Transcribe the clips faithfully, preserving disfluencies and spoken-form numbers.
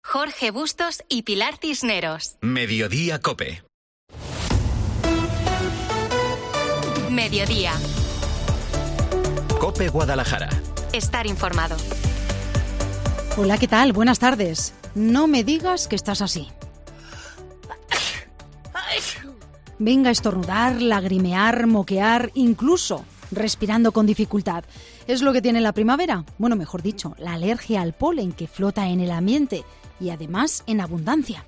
Jorge Bustos y Pilar Cisneros. Mediodía COPE. Mediodía. COPE Guadalajara. Estar informado. Hola, ¿qué tal? Buenas tardes. No me digas que estás así. Venga a estornudar, lagrimear, moquear, incluso respirando con dificultad. ¿Es lo que tiene la primavera? Bueno, mejor dicho, la alergia al polen que flota en el ambiente y además en abundancia.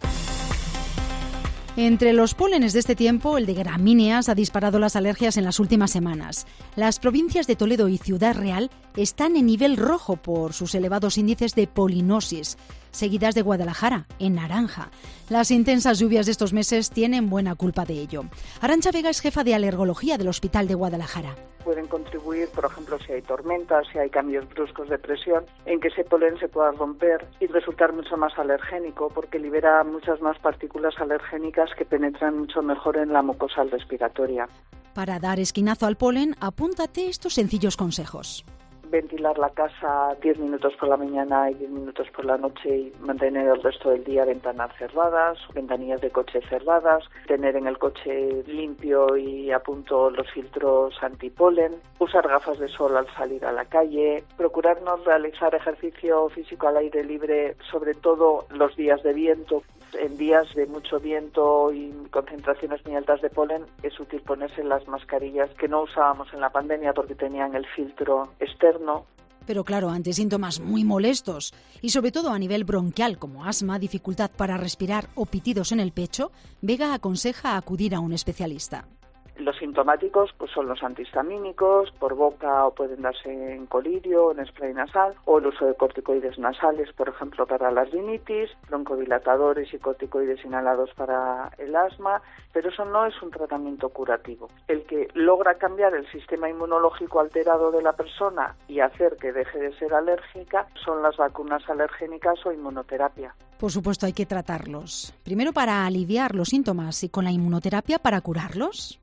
Entre los pólenes de este tiempo, el de gramíneas ha disparado las alergias en las últimas semanas. Las provincias de Toledo y Ciudad Real están en nivel rojo por sus elevados índices de polinosis, seguidas de Guadalajara, en naranja. Las intensas lluvias de estos meses tienen buena culpa de ello. Arantxa Vega es jefa de alergología del Hospital de Guadalajara. Pueden contribuir, por ejemplo, si hay tormentas, si hay cambios bruscos de presión, en que ese polen se pueda romper y resultar mucho más alergénico, porque libera muchas más partículas alergénicas que penetran mucho mejor en la mucosa respiratoria. Para dar esquinazo al polen, apúntate estos sencillos consejos. Ventilar la casa diez minutos por la mañana y diez minutos por la noche y mantener el resto del día ventanas cerradas, ventanillas de coche cerradas, tener en el coche limpio y a punto los filtros antipolen, usar gafas de sol al salir a la calle, procurarnos realizar ejercicio físico al aire libre, sobre todo los días de viento. En días de mucho viento y concentraciones muy altas de polen es útil ponerse las mascarillas que no usábamos en la pandemia porque tenían el filtro externo. Pero claro, ante síntomas muy molestos y sobre todo a nivel bronquial como asma, dificultad para respirar o pitidos en el pecho, Vega aconseja acudir a un especialista. Los sintomáticos pues son los antihistamínicos, por boca o pueden darse en colirio, en spray nasal, o el uso de corticoides nasales, por ejemplo, para la rinitis, broncodilatadores y corticoides inhalados para el asma, pero eso no es un tratamiento curativo. El que logra cambiar el sistema inmunológico alterado de la persona y hacer que deje de ser alérgica son las vacunas alergénicas o inmunoterapia. Por supuesto, hay que tratarlos. Primero para aliviar los síntomas y con la inmunoterapia para curarlos.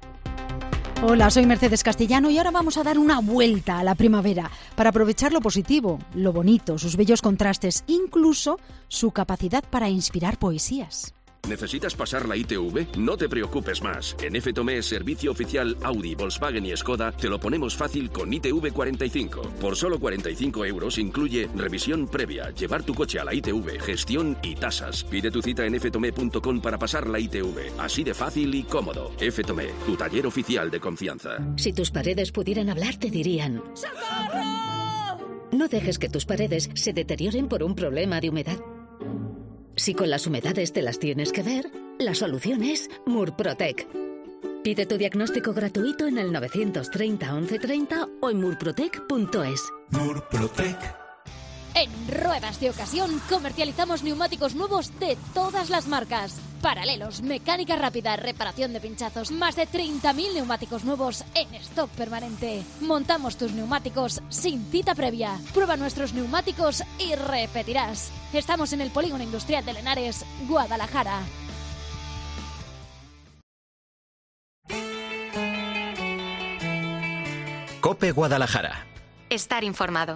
Hola, soy Mercedes Castellano y ahora vamos a dar una vuelta a la primavera para aprovechar lo positivo, lo bonito, sus bellos contrastes, incluso su capacidad para inspirar poesías. ¿Necesitas pasar la I T V? No te preocupes más. En F Tomé, servicio oficial Audi, Volkswagen y Skoda, te lo ponemos fácil con I T V cuarenta y cinco. Por solo cuarenta y cinco euros incluye revisión previa, llevar tu coche a la I T V, gestión y tasas. Pide tu cita en f tomé punto com para pasar la I T V. Así de fácil y cómodo. F Tomé, tu taller oficial de confianza. Si tus paredes pudieran hablar, te dirían: ¡socorro! No dejes que tus paredes se deterioren por un problema de humedad. Si con las humedades te las tienes que ver, la solución es Murprotec. Pide tu diagnóstico gratuito en el nueve treinta, once treinta o en murprotec punto es. Murprotec. En Ruedas de Ocasión comercializamos neumáticos nuevos de todas las marcas. Paralelos, mecánica rápida, reparación de pinchazos, más de treinta mil neumáticos nuevos en stock permanente. Montamos tus neumáticos sin cita previa. Prueba nuestros neumáticos y repetirás. Estamos en el Polígono Industrial de Lenares, Guadalajara. COPE Guadalajara. Estar informado.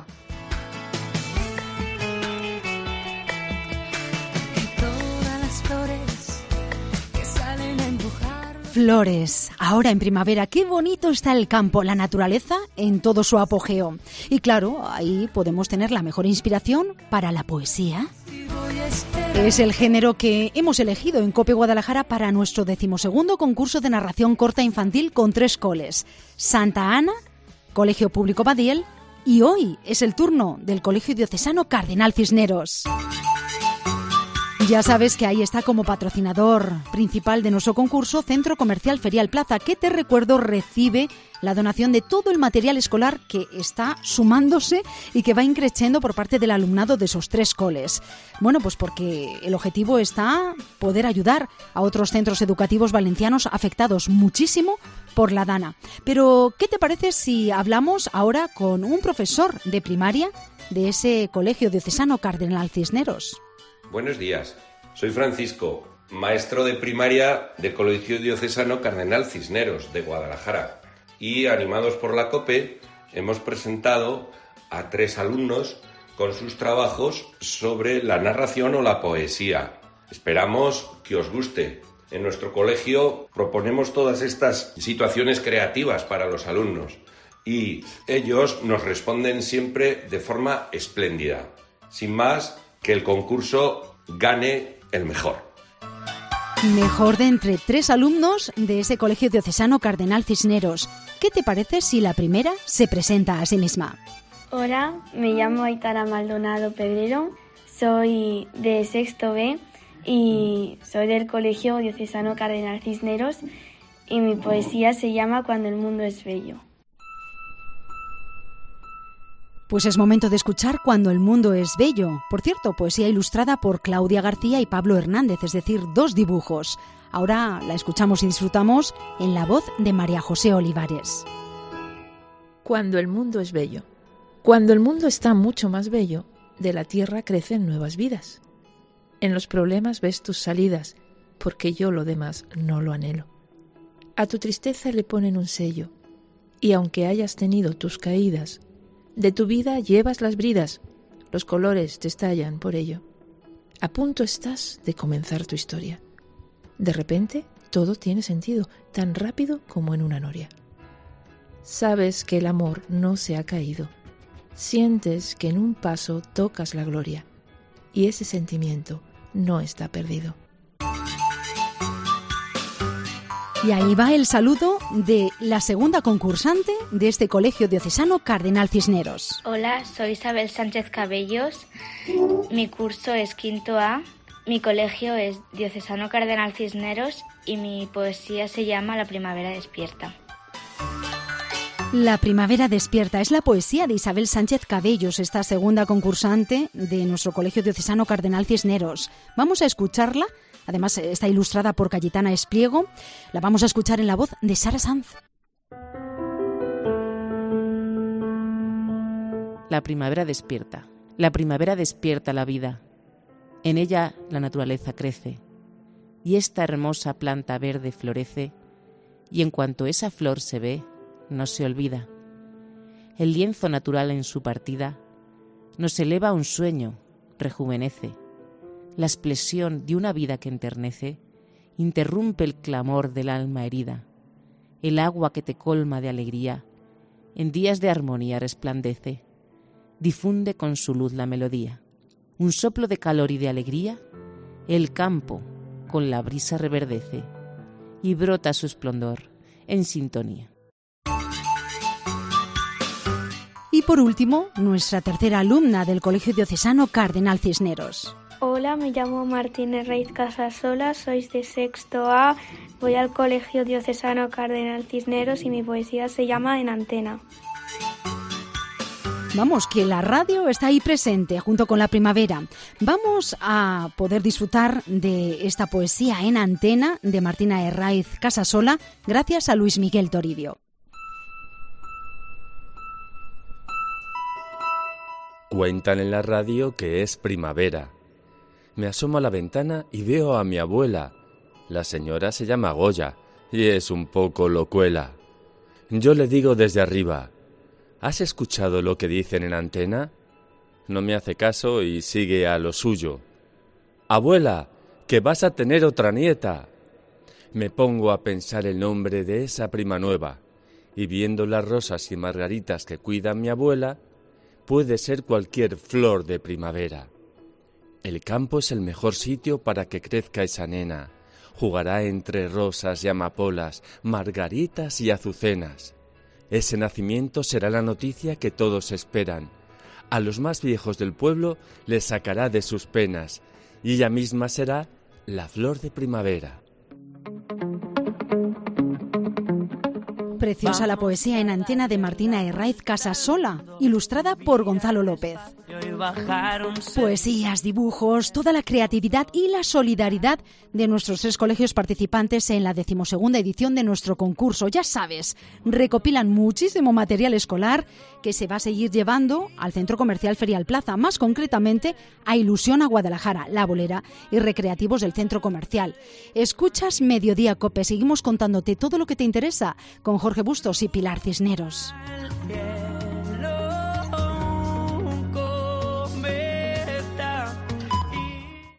Flores. Ahora en primavera, qué bonito está el campo, la naturaleza en todo su apogeo. Y claro, ahí podemos tener la mejor inspiración para la poesía. Es el género que hemos elegido en COPE Guadalajara para nuestro decimosegundo concurso de narración corta infantil con tres coles. Santa Ana, Colegio Público Badiel y hoy es el turno del Colegio Diocesano Cardenal Cisneros. Ya sabes que ahí está como patrocinador principal de nuestro concurso Centro Comercial Ferial Plaza, que te recuerdo recibe la donación de todo el material escolar que está sumándose y que va increciendo por parte del alumnado de esos tres coles. Bueno, pues porque el objetivo está poder ayudar a otros centros educativos valencianos afectados muchísimo por la Dana. Pero, ¿qué te parece si hablamos ahora con un profesor de primaria de ese Colegio Diocesano Cardenal Cisneros? Buenos días, soy Francisco, maestro de primaria del Colegio Diocesano Cardenal Cisneros de Guadalajara, y animados por la COPE hemos presentado a tres alumnos con sus trabajos sobre la narración o la poesía. Esperamos que os guste. En nuestro colegio proponemos todas estas situaciones creativas para los alumnos y ellos nos responden siempre de forma espléndida. Sin más, que el concurso gane el mejor. Mejor de entre tres alumnos de ese Colegio Diocesano Cardenal Cisneros. ¿Qué te parece si la primera se presenta a sí misma? Hola, me llamo Aitana Maldonado Pedrero, soy de sexto B y soy del Colegio Diocesano Cardenal Cisneros y mi poesía se llama Cuando el mundo es bello. Pues es momento de escuchar Cuando el mundo es bello. Por cierto, poesía ilustrada por Claudia García y Pablo Hernández, es decir, dos dibujos. Ahora la escuchamos y disfrutamos en la voz de María José Olivares. Cuando el mundo es bello. Cuando el mundo está mucho más bello, de la tierra crecen nuevas vidas. En los problemas ves tus salidas, porque yo lo demás no lo anhelo. A tu tristeza le ponen un sello, y aunque hayas tenido tus caídas, de tu vida llevas las bridas, los colores te estallan por ello. A punto estás de comenzar tu historia. De repente, todo tiene sentido, tan rápido como en una noria. Sabes que el amor no se ha caído. Sientes que en un paso tocas la gloria, y ese sentimiento no está perdido. Y ahí va el saludo de la segunda concursante de este Colegio Diocesano Cardenal Cisneros. Hola, soy Isabel Sánchez Cabellos, mi curso es quinto A, mi colegio es Diocesano Cardenal Cisneros y mi poesía se llama La primavera despierta. La primavera despierta es la poesía de Isabel Sánchez Cabellos, esta segunda concursante de nuestro Colegio Diocesano Cardenal Cisneros. Vamos a escucharla, además está ilustrada por Cayetana Espliego. La vamos a escuchar en la voz de Sara Sanz. La primavera despierta. La primavera despierta la vida. En ella la naturaleza crece, y esta hermosa planta verde florece, y en cuanto esa flor se ve, no se olvida. El lienzo natural en su partida nos eleva a un sueño, rejuvenece. La expresión de una vida que enternece interrumpe el clamor del alma herida. El agua que te colma de alegría en días de armonía resplandece. Difunde con su luz la melodía. Un soplo de calor y de alegría, el campo con la brisa reverdece y brota su esplendor en sintonía. Y por último, nuestra tercera alumna del Colegio Diocesano Cardenal Cisneros. Hola, me llamo Martínez Reis Casasola, soy de sexto A, voy al Colegio Diocesano Cardenal Cisneros y mi poesía se llama En Antena. Vamos, que la radio está ahí presente junto con la primavera. Vamos a poder disfrutar de esta poesía En Antena de Martina Herraiz Casasola gracias a Luis Miguel Toribio. Cuentan en la radio que es primavera. Me asomo a la ventana y veo a mi abuela. La señora se llama Goya y es un poco locuela. Yo le digo desde arriba: ¿has escuchado lo que dicen en Antena? No me hace caso y sigue a lo suyo. Abuela, que vas a tener otra nieta. Me pongo a pensar el nombre de esa prima nueva y viendo las rosas y margaritas que cuida mi abuela, puede ser cualquier flor de primavera. El campo es el mejor sitio para que crezca esa nena. Jugará entre rosas y amapolas, margaritas y azucenas. Ese nacimiento será la noticia que todos esperan. A los más viejos del pueblo les sacará de sus penas, y ella misma será la flor de primavera. Preciosa la poesía En Antena de Martina Herraiz Casasola, ilustrada por Gonzalo López. Poesías, dibujos, toda la creatividad y la solidaridad de nuestros tres colegios participantes en la decimosegunda edición de nuestro concurso. Ya sabes, recopilan muchísimo material escolar que se va a seguir llevando al Centro Comercial Ferial Plaza, más concretamente a Ilusión a Guadalajara, La Bolera y recreativos del Centro Comercial. Escuchas Mediodía Cope, seguimos contándote todo lo que te interesa con Jorge Bustos y Pilar Cisneros.